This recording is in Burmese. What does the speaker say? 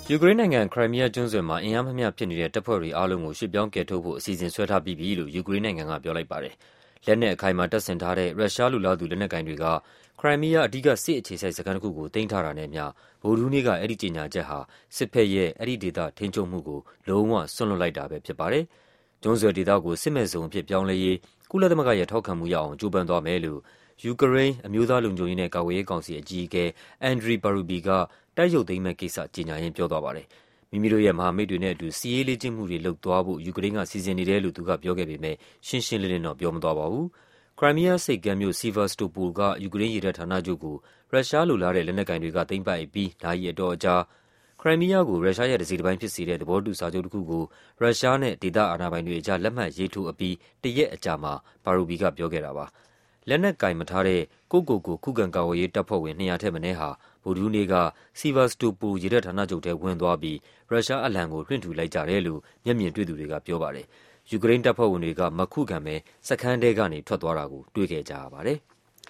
ယူကရိန်းနိုင်ငံခရိုင်းမီးယားကျွန်းဆွယ်မှာအင်အားမမျှဖြစ်နေတဲ့တပ်ဖွဲ့တွေအားလုံးကိုရွှေ့ပြောင်းကယ်ထုတ်ဖို့အစီအစဉ်ဆွဲထားပြီးပြီလို့ယူကရိန်းနိုင်ငံကပြောလိုက်ပါတယ်။လက်နက်အခိုင်အမာတပ်ဆင်ထားတဲ့ရုရှားလိုလားသူလက်နက်ကိုင်တွေကခရိုင်းမီးယားအဓိကစစ်အခြေစိုက်စခန်းတစ်ခုကိုသိမ်းထားတာနဲ့အမျှဗုဒ္ဓဟူးနေ့ကအဲဒီကြေညာချက်ဟာစစ်ဘက်ရဲ့အဲဒီဒေသထိန်းချုပ်မှုကိုလုံးဝစွန့်လွှတ်လိုက်တာပဲဖြစ်ပါတယ်။ကျွန်းဆွယ်ဒေသကိုစစ်မဲ့ဇုံအဖြစ်ပြောင်းလဲရေးကုလသမဂ္ဂရဲ့ထောက်ခံမှုရအောင်ကြိုးပမ်းသွားမယ်လို့ယူကရိန်းအမျိုးသားလုံခြုံရေးနဲ့ကာကွယ်ရေးကောင်စီအကြီးအကဲအန်ဒရီဘာရူဘီကတိုက်ရုပ်သိမ်းမဲ့ကိစ္စကြေညာရင်းပြောသွားပါတယ်။မိမိတို့ရဲ့မဟာမိတ်တွေနဲ့အတူစစ်ရေးလေ့ကျင့်မှုတွေလုပ်သွားဖို့ယူကရိန်းကစီစဉ်နေတယ်လို့သူကပြောခဲ့ပေမဲ့ရှင်းရှင်းလင်းလင်းတော့ပြောမသွားပါဘူး။ခရိုင်းမီးယားဆိပ်ကမ်းမြို့ဆီဗာစတိုပိုလ်ကယူကရိန်းရေတပ်ဌာနချုပ်ကိုရုရှားလိုလားတဲ့လက်နက်ကိုင်တွေကသိမ်းပိုက်အပြီးနာရီအတော်ကြာခရိုင်းမီးယားကိုရုရှားရဲ့တစိတ်တပိုင်းဖြစ်စေတဲ့သဘောတူစာချုပ်တစ်ခုကိုရုရှားနဲ့ဒေသအာဏာပိုင်တွေအကြားလက်မှတ်ရေးထိုးအပြီးတရက်အကြာမှာဘာရူဘီကပြောခဲ့တာပါ။လက်နက်ကင်မထားတဲ့ကိုခုခံကာကွယ်ရေးတပ်ဖွဲ့ဝင်200ထက်မနည်းဟာဗုဒ္ဓဟူးနေ့ကဆီဗာစတိုပိုလ်ရေတပ်ဌာနချုပ်ထဲဝင်သွားပြီးရုရှားအလံကိုလွှင့်ထူလိုက်ကြတယ်လို့မျက်မြင်တွေ့သူတွေကပြောပါတယ်။ယူကရိန်းတပ်ဖွဲ့ဝင်တွေကမခုခံပဲစခန်းထဲကနေထွက်သွားတာကိုတွေ့ခဲ့ကြရပါတယ်။